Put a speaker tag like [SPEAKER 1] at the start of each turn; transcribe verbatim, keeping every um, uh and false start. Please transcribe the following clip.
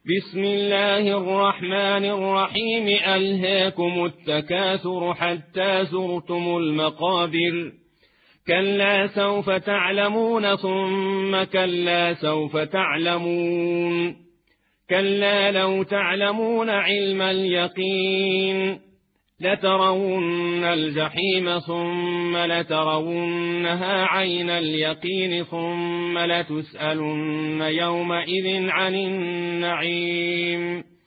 [SPEAKER 1] بسم الله الرحمن الرحيم ألهاكم التكاثر حتى زرتم المقابر كلا سوف تعلمون ثم كلا سوف تعلمون كلا لو تعلمون علم اليقين لترون الجحيم ثم لترونها عين اليقين ثم لتسألن يومئذ عن النعيم